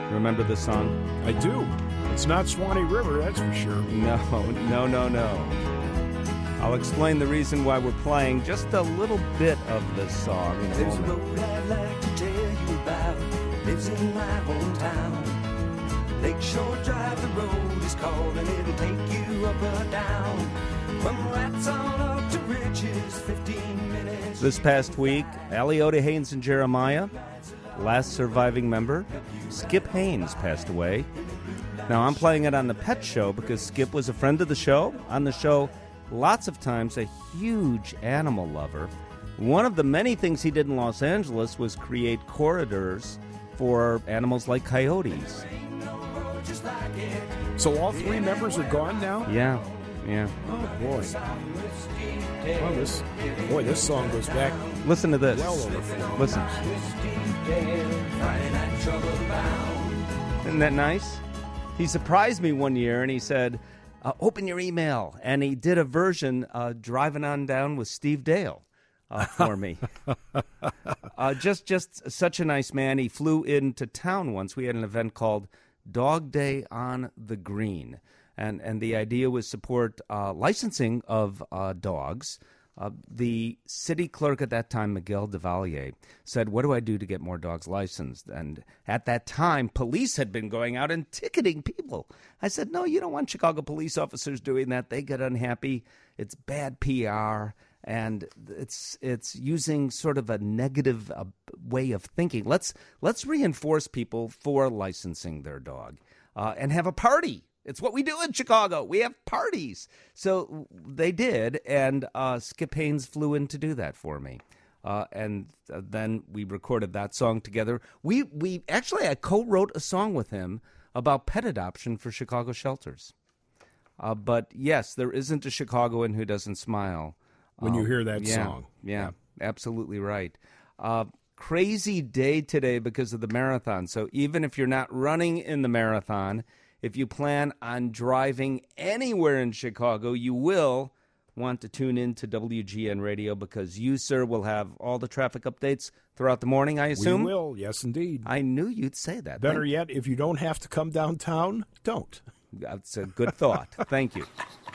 Remember the song? I do. It's not Swanee River, that's for sure. No. I'll explain the reason why we're playing just a little bit of this song in a There's a moment. road I'd like to tell you about. Lives in my hometown. Lakeshore Drive, the road is called, and it'll take you up or down. From Rats on up to Riches, 15 minutes. This past week, Aliota Haynes and Jeremiah, last surviving member, Skip Haynes, passed away. Now, I'm playing it on the Pet Show because Skip was a friend of the show. On the show, lots of times, a huge animal lover. One of the many things he did in Los Angeles was create corridors for animals like coyotes. So all three members are gone now? Yeah. Oh, boy. Well, this song goes back Listen to this. well over 4 Listen. Isn't that nice? He surprised me one year and he said, open your email. And he did a version driving on down with Steve Dale for me. Just such a nice man. He flew into town once. We had an event called Dog Day on the Green. And the idea was support licensing of dogs. The city clerk at that time, Miguel Devalier, said, what do I do to get more dogs licensed? And at that time, police had been going out and ticketing people. I said, no, you don't want Chicago police officers doing that. They get unhappy. It's bad PR. And it's using sort of a negative way of thinking. Let's reinforce people for licensing their dog and have a party. It's what we do in Chicago. We have parties. So they did, and Skip Haynes flew in to do that for me. And then we recorded that song together. We actually, I co-wrote a song with him about pet adoption for Chicago shelters. But yes, there isn't a Chicagoan who doesn't smile when you hear that song. Yeah, absolutely right. Crazy day today because of the marathon. So even if you're not running in the marathon, if you plan on driving anywhere in Chicago, you will want to tune in to WGN Radio because you, sir, will have all the traffic updates throughout the morning, I assume? We will, yes, indeed. I knew you'd say that. Better yet, if you don't have to come downtown, don't. That's a good thought. Thank you.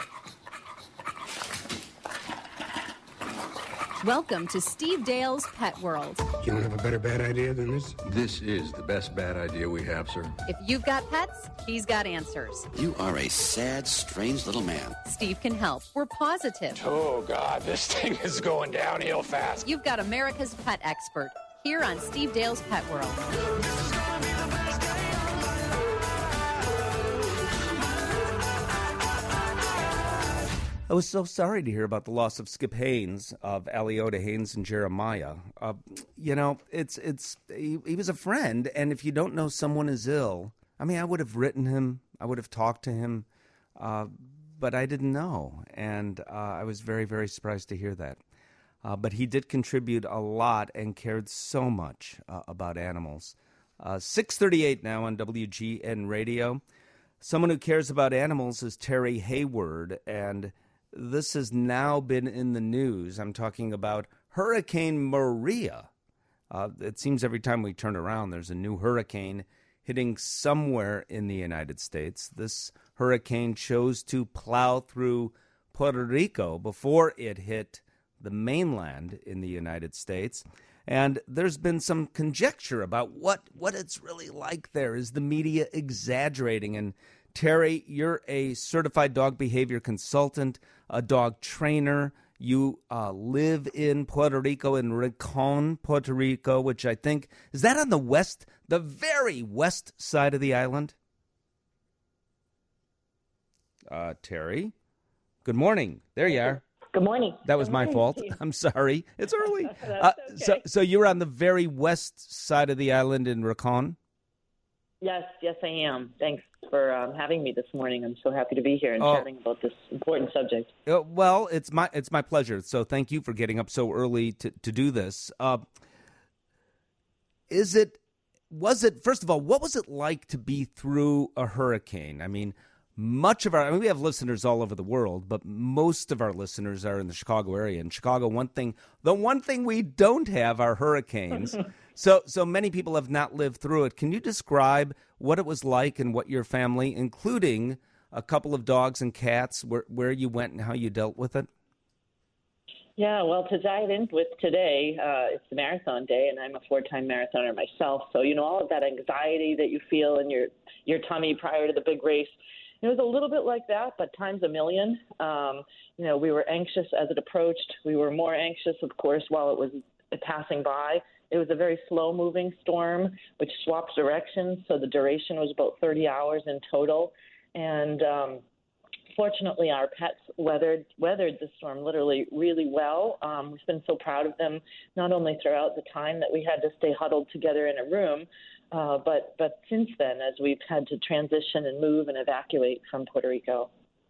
Welcome to Steve Dale's Pet World. You don't have a better bad idea than this? This is the best bad idea we have, sir. If you've got pets, he's got answers. You are a sad, strange little man. Steve can help. We're positive. Oh, God, this thing is going downhill fast. You've got America's pet expert here on Steve Dale's Pet World. I was so sorry to hear about the loss of Skip Haynes, of Aliota Haynes and Jeremiah. He was a friend, and if you don't know someone is ill, I mean, I would have written him, I would have talked to him, but I didn't know, and I was very, very surprised to hear that. But he did contribute a lot and cared so much about animals. 6:38 now on WGN Radio. Someone who cares about animals is Terry Hayward, and this has now been in the news. I'm talking about Hurricane Maria. It seems every time we turn around, there's a new hurricane hitting somewhere in the United States. This hurricane chose to plow through Puerto Rico before it hit the mainland in the United States. And there's been some conjecture about what it's really like there. Is the media exaggerating? And Terry, you're a certified dog behavior consultant, a dog trainer. You live in Puerto Rico, in Rincon, Puerto Rico, which I think, is that on the very west side of the island? Terry, good morning. There you are. Good morning. That was my fault. I'm sorry. It's early. Okay. So you're on the very west side of the island in Rincon? Yes, I am. Thanks for having me this morning. I'm so happy to be here and chatting about this important subject. Well, it's my pleasure. So thank you for getting up so early to do this. First of all, what was it like to be through a hurricane? I mean, much of we have listeners all over the world, but most of our listeners are in the Chicago area. In Chicago, the one thing we don't have are hurricanes. So many people have not lived through it. Can you describe what it was like and what your family, including a couple of dogs and cats, where you went and how you dealt with it? Yeah, well, to dive in with today, it's the marathon day, and I'm a 4-time marathoner myself. So, all of that anxiety that you feel in your tummy prior to the big race, it was a little bit like that, but times a million. We were anxious as it approached. We were more anxious, of course, while it was passing by. It was a very slow-moving storm, which swapped directions, so the duration was about 30 hours in total. And fortunately, our pets weathered the storm literally really well. We've been so proud of them, not only throughout the time that we had to stay huddled together in a room, but since then, as we've had to transition and move and evacuate from Puerto Rico.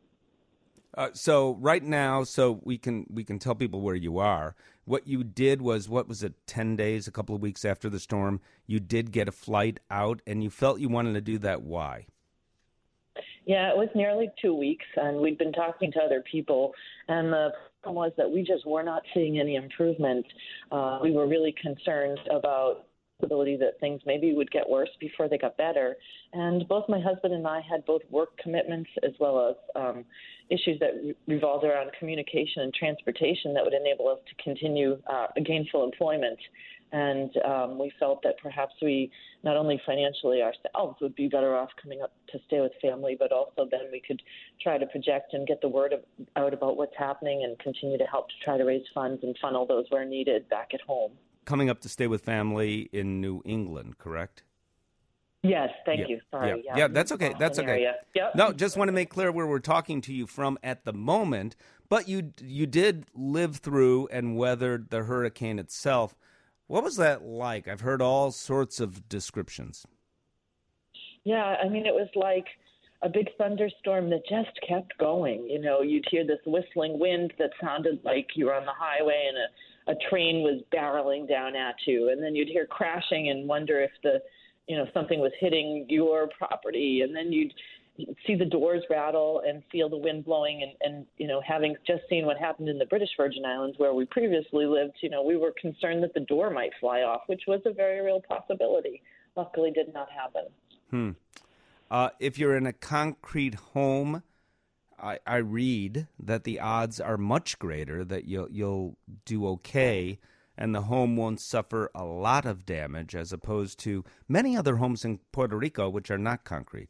So right now, we can tell people where you are. What you did was, 10 days, a couple of weeks after the storm, you did get a flight out, and you felt you wanted to do that. Why? Yeah, it was nearly 2 weeks, and we'd been talking to other people, and the problem was that we just were not seeing any improvement. We were really concerned about the possibility that things maybe would get worse before they got better. And both my husband and I had both work commitments as well as issues that revolved around communication and transportation that would enable us to continue gainful employment. And we felt that perhaps we not only financially ourselves would be better off coming up to stay with family, but also then we could try to project and get the word out about what's happening and continue to help to try to raise funds and funnel those where needed back at home. Coming up to stay with family in New England, correct? Yes, thank you. Sorry. Yeah, that's okay. That's okay. Yep. No, just want to make clear where we're talking to you from at the moment. But you did live through and weathered the hurricane itself. What was that like? I've heard all sorts of descriptions. Yeah, I mean, it was like a big thunderstorm that just kept going. You'd hear this whistling wind that sounded like you were on the highway and a train was barreling down at you. And then you'd hear crashing and wonder if something was hitting your property. And then you'd see the doors rattle and feel the wind blowing. And having just seen what happened in the British Virgin Islands where we previously lived, we were concerned that the door might fly off, which was a very real possibility. Luckily did not happen. If you're in a concrete home, I read that the odds are much greater that you'll do okay and the home won't suffer a lot of damage as opposed to many other homes in Puerto Rico which are not concrete.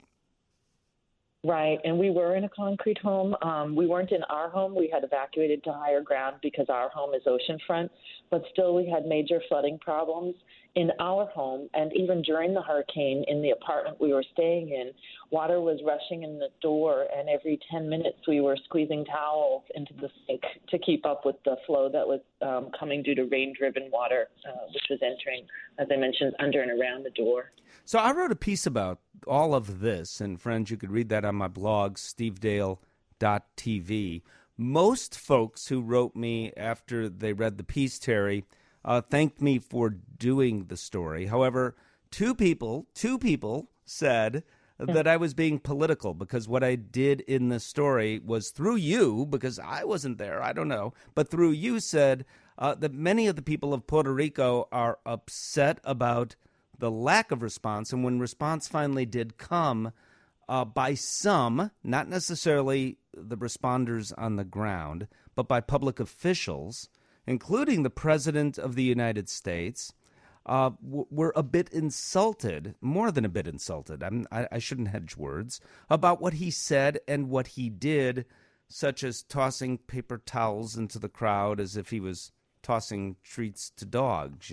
Right, and we were in a concrete home. We weren't in our home. We had evacuated to higher ground because our home is oceanfront, but still we had major flooding problems in our home. And even during the hurricane, in the apartment we were staying in, water was rushing in the door, and every 10 minutes we were squeezing towels into the sink to keep up with the flow that was coming due to rain-driven water, which was entering, as I mentioned, under and around the door. So I wrote a piece about all of this, and friends, you could read that on my blog, stevedale.tv. Most folks who wrote me after they read the piece, Terry, thanked me for doing the story. However, two people said that I was being political because what I did in the story was through you, because I wasn't there, I don't know, but through you said that many of the people of Puerto Rico are upset about the lack of response, and when response finally did come by some, not necessarily the responders on the ground, but by public officials, including the President of the United States, were a bit insulted, more than a bit insulted, I shouldn't hedge words, about what he said and what he did, such as tossing paper towels into the crowd as if he was tossing treats to dogs,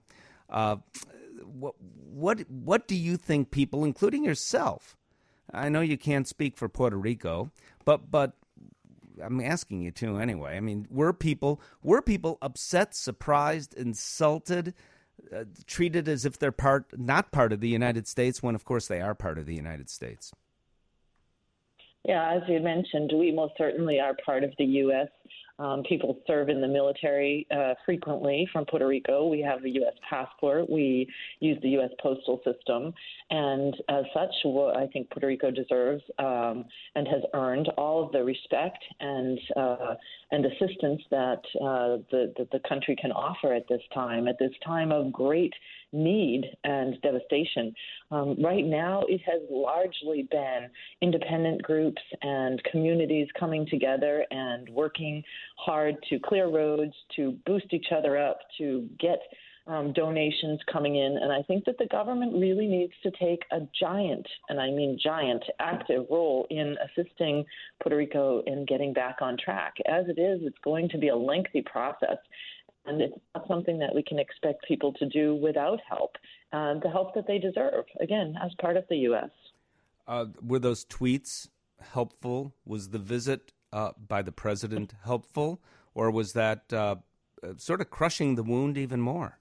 What do you think people, including yourself, I know you can't speak for Puerto Rico, but I'm asking you to anyway. I mean, were people upset, surprised, insulted, treated as if they're not part of the United States when, of course, they are part of the United States? Yeah, as you mentioned, we most certainly are part of the U.S. People serve in the military frequently from Puerto Rico. We have a U.S. passport. We use the U.S. postal system. And as such, I think Puerto Rico deserves and has earned all of the respect and assistance that the country can offer at this time of great need and devastation. Right now, it has largely been independent groups and communities coming together and working hard to clear roads, to boost each other up, to get donations coming in. And I think that the government really needs to take a giant, and I mean giant, active role in assisting Puerto Rico in getting back on track. As it is, it's going to be a lengthy process. And it's not something that we can expect people to do without help, the help that they deserve, again, as part of the U.S. Were those tweets helpful? Was the visit by the president helpful? Or was that sort of crushing the wound even more?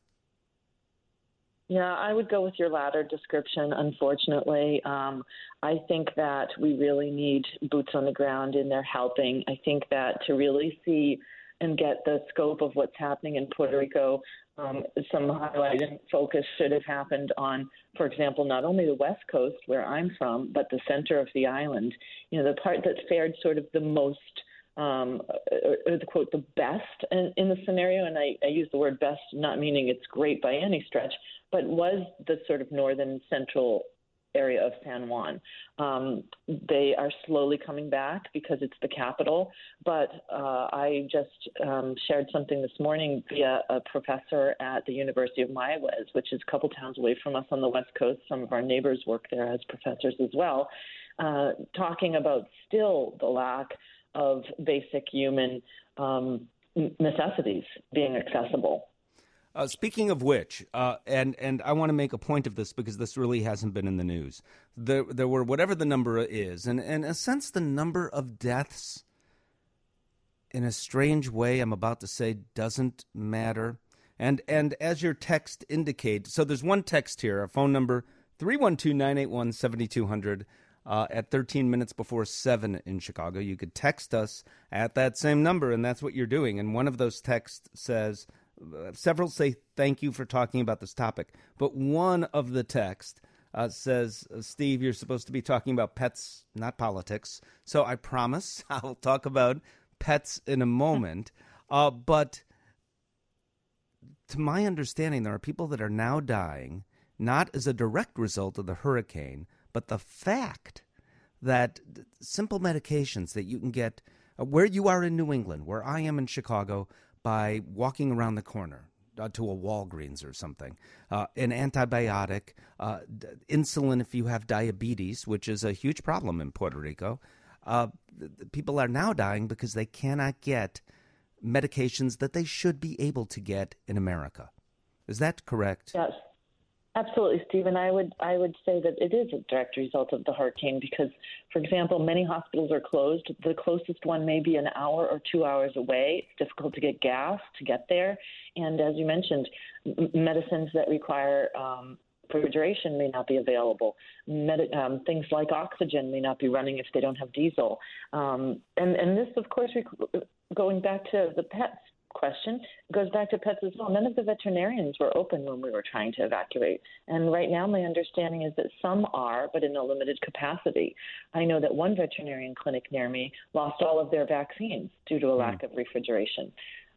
Yeah, I would go with your latter description, unfortunately. I think that we really need boots on the ground in there helping. I think that to really see and get the scope of what's happening in Puerto Rico, some highlight and focus should have happened on, for example, not only the West Coast, where I'm from, but the center of the island. You know, the part that fared sort of the most, or the quote, the best in the scenario, and I use the word best not meaning it's great by any stretch, but was the sort of northern central area of San Juan. They are slowly coming back because it's the capital, but I just shared something this morning via a professor at the University of Mayagüez, which is a couple towns away from us on the West Coast. Some of our neighbors work there as professors as well, talking about still the lack of basic human necessities being accessible. Speaking of which, and I want to make a point of this because this really hasn't been in the news. There were whatever the number is, and in a sense, the number of deaths, in a strange way, I'm about to say, doesn't matter. And as your text indicates, so there's one text here, a phone number 312-981-7200 at 13 minutes before 7 in Chicago. You could text us at that same number, and that's what you're doing. And one of those texts says. Several say thank you for talking about this topic, but one of the text says, Steve, you're supposed to be talking about pets, not politics. So I promise I'll talk about pets in a moment. But to my understanding, there are people that are now dying, not as a direct result of the hurricane, but the fact that simple medications that you can get where you are in New England, where I am in Chicago, by walking around the corner to a Walgreens or something, an antibiotic, insulin if you have diabetes, which is a huge problem in Puerto Rico. People are now dying because they cannot get medications that they should be able to get in America. Is that correct? Yes. Absolutely, Steve. And I would say that it is a direct result of the hurricane because, for example, many hospitals are closed. The closest one may be an hour or 2 hours away. It's difficult to get gas to get there. And as you mentioned, medicines that require refrigeration may not be available. Things like oxygen may not be running if they don't have diesel. And this, of course, going back to the pets question, goes back to pets as well. None of the veterinarians were open when we were trying to evacuate. And right now my understanding is that some are, but in a limited capacity. I know that one veterinarian clinic near me lost all of their vaccines due to a lack of refrigeration.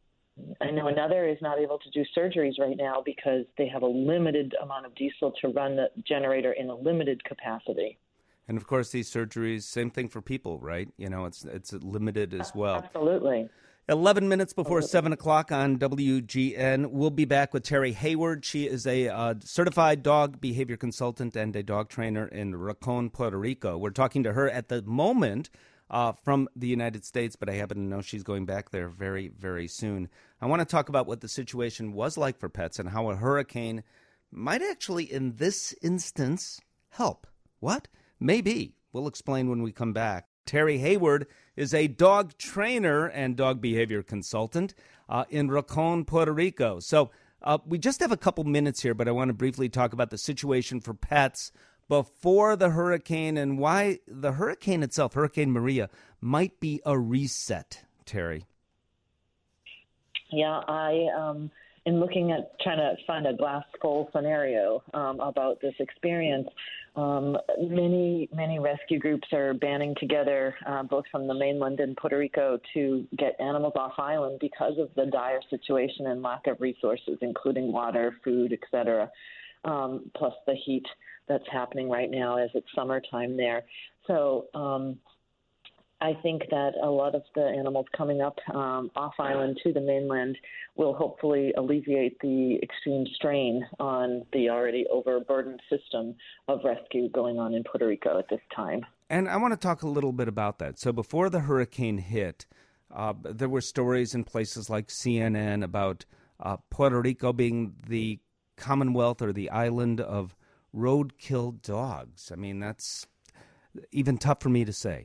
I know another is not able to do surgeries right now because they have a limited amount of diesel to run the generator in a limited capacity. And of course, these surgeries, same thing for people, right? You know, it's limited as well. Absolutely. 11 minutes before 7 o'clock on WGN. We'll be back with Terry Hayward. She is a certified dog behavior consultant and a dog trainer in Racon, Puerto Rico. We're talking to her at the moment from the United States, but I happen to know she's going back there very, very soon. I want to talk about what the situation was like for pets and how a hurricane might actually, in this instance, help. What? Maybe. We'll explain when we come back. Terry Hayward is a dog trainer and dog behavior consultant in Racon, Puerto Rico. So we just have a couple minutes here, but I want to briefly talk about the situation for pets before the hurricane and why the hurricane itself, Hurricane Maria, might be a reset, Terry. Yeah, in looking at trying to find a glass full scenario about this experience, many rescue groups are banding together, both from the mainland and Puerto Rico, to get animals off island because of the dire situation and lack of resources, including water, food, etc., plus the heat that's happening right now as it's summertime there. So I think that a lot of the animals coming up off island to the mainland will hopefully alleviate the extreme strain on the already overburdened system of rescue going on in Puerto Rico at this time. And I want to talk a little bit about that. So before the hurricane hit, there were stories in places like CNN about Puerto Rico being the Commonwealth or the island of roadkill dogs. I mean, that's even tough for me to say.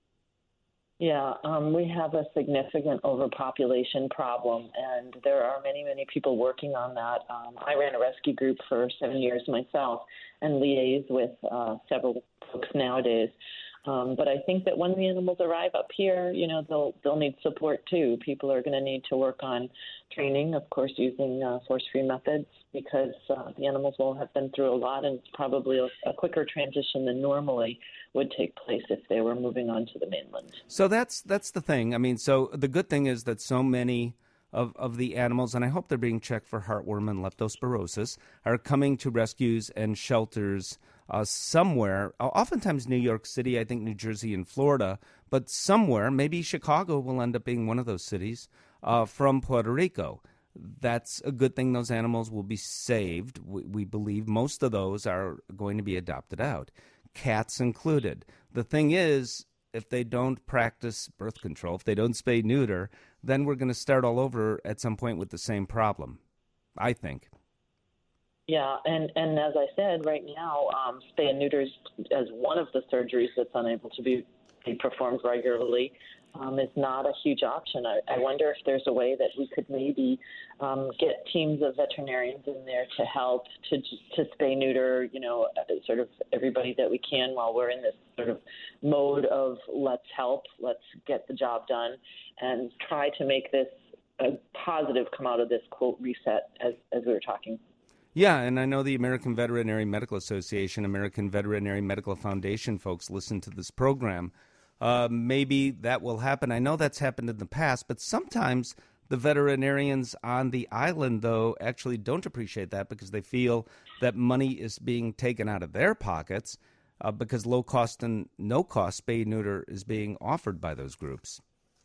Yeah, we have a significant overpopulation problem, and there are many people working on that. I ran a rescue group for 7 years myself and liaise with several folks nowadays. But I think that when the animals arrive up here, they'll need support too. People are going to need to work on training, of course, using force-free methods, because the animals will have been through a lot, and it's probably a quicker transition than normally would take place if they were moving on to the mainland. So that's the thing. I mean, so the good thing is that so many of the animals, and I hope they're being checked for heartworm and leptospirosis, are coming to rescues and shelters somewhere, oftentimes New York City, I think New Jersey and Florida, but somewhere, maybe Chicago will end up being one of those cities, from Puerto Rico. That's a good thing. Those animals will be saved. We believe most of those are going to be adopted out, cats included. The thing is, if they don't practice birth control, if they don't spay neuter, then we're going to start all over at some point with the same problem, I think. Yeah, and as I said, right now, spay and neuter as one of the surgeries that's unable to be performed regularly is not a huge option. I wonder if there's a way that we could maybe get teams of veterinarians in there to help to spay neuter, sort of everybody that we can while we're in this sort of mode of let's help, let's get the job done, and try to make this a positive come out of this, quote, reset, as we were talking. Yeah, and I know the American Veterinary Medical Association, American Veterinary Medical Foundation folks listen to this program. Maybe that will happen. I know that's happened in the past, but sometimes the veterinarians on the island, though, actually don't appreciate that because they feel that money is being taken out of their pockets because low-cost and no-cost spay-neuter is being offered by those groups.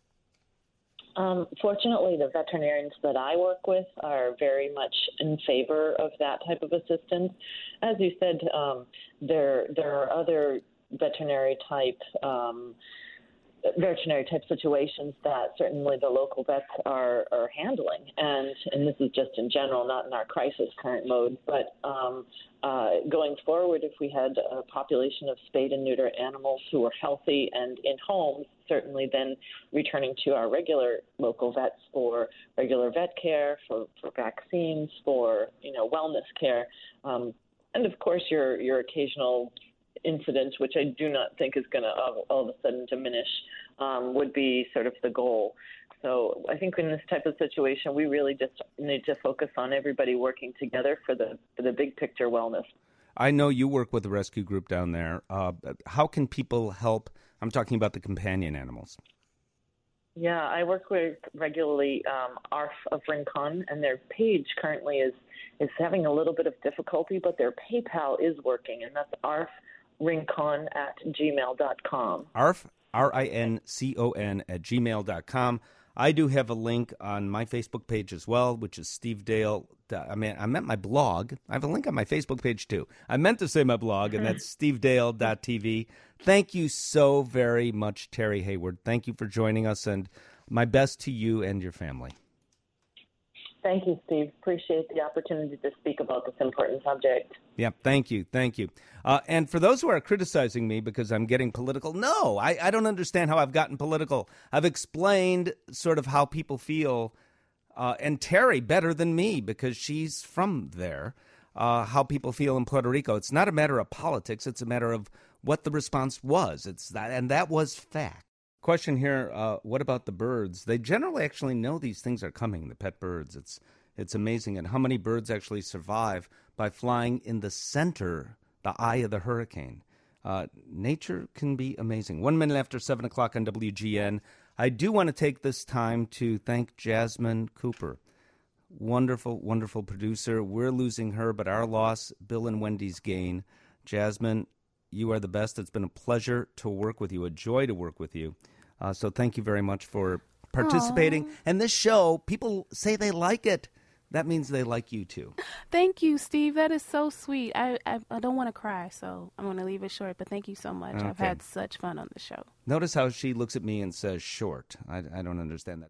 Fortunately, the veterinarians that I work with are very much in favor of that type of assistance. As you said, there are other veterinary type situations that certainly the local vets are handling, and this is just in general, not in our crisis current mode, but going forward, if we had a population of spayed and neuter animals who were healthy and in homes, certainly then returning to our regular local vets for regular vet care, for vaccines, for wellness care, and of course your occasional incident, which I do not think is going to all of a sudden diminish, would be sort of the goal. So I think in this type of situation, we really just need to focus on everybody working together for the big picture wellness. I know you work with a rescue group down there. How can people help? I'm talking about the companion animals. Yeah, I work with regularly ARF of Rincon, and their page currently is having a little bit of difficulty, but their PayPal is working, and that's arfrincon@gmail.com. ARF, RINCON @gmail.com. I do have a link on my Facebook page as well, which is Steve Dale. I meant my blog. I have a link on my Facebook page, too. I meant to say my blog, and that's stevedale.tv. Thank you so very much, Terry Hayward. Thank you for joining us, and my best to you and your family. Thank you, Steve. Appreciate the opportunity to speak about this important subject. Yeah, thank you. And for those who are criticizing me because I'm getting political, no, I don't understand how I've gotten political. I've explained sort of how people feel, and Terry better than me because she's from there, how people feel in Puerto Rico. It's not a matter of politics. It's a matter of what the response was. And that was fact. Question here, what about the birds? They generally actually know these things are coming, the pet birds. It's amazing. And how many birds actually survive by flying in the center, the eye of the hurricane? Nature can be amazing. 1 minute after 7 o'clock on WGN. I do want to take this time to thank Jasmine Cooper. Wonderful, wonderful producer. We're losing her, but our loss, Bill and Wendy's gain. Jasmine, you are the best. It's been a pleasure to work with you, a joy to work with you. So thank you very much for participating. Aww. And this show, people say they like it. That means they like you, too. Thank you, Steve. That is so sweet. I don't want to cry, so I'm going to leave it short. But thank you so much. Okay. I've had such fun on the show. Notice how she looks at me and says short. I don't understand that.